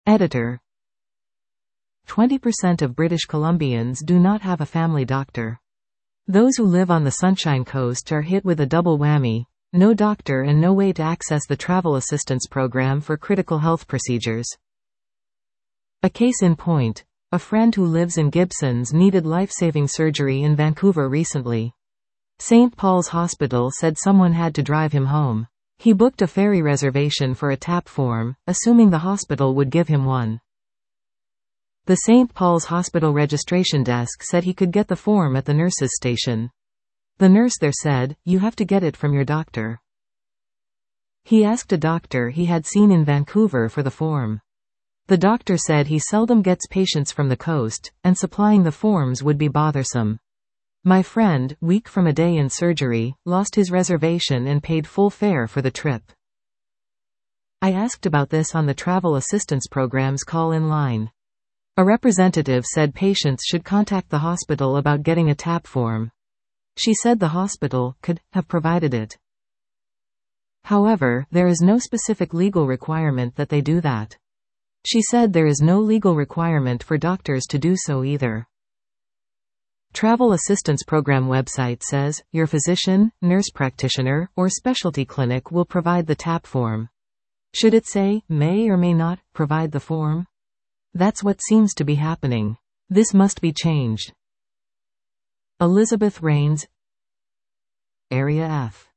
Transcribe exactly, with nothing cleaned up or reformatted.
Editor. twenty percent of British Columbians do not have a family doctor. Those who live on the Sunshine Coast are hit with a double whammy: no doctor and no way to access the travel assistance program for critical health procedures. A case in point: a friend who lives in Gibsons needed life-saving surgery in Vancouver recently. Saint Paul's Hospital said someone had to drive him home. He booked a ferry reservation for a TAP form, assuming the hospital would give him one. The Saint Paul's Hospital registration desk said he could get the form at the nurse's station. The nurse there said, "You have to get it from your doctor." He asked a doctor he had seen in Vancouver for the form. The doctor said he seldom gets patients from the coast, and supplying the forms would be bothersome. My friend, weak from a day in surgery, lost his reservation and paid full fare for the trip. I asked about this on the travel assistance program's call-in line. A representative said patients should contact the hospital about getting a TAP form. She said the hospital could have provided it. However, there is no specific legal requirement that they do that. She said there is no legal requirement for doctors to do so either. Travel Assistance Program website says, your physician, nurse practitioner, or specialty clinic will provide the TAP form. Should it say, may or may not, provide the form? That's what seems to be happening. This must be changed. Elizabeth Rains, Area F.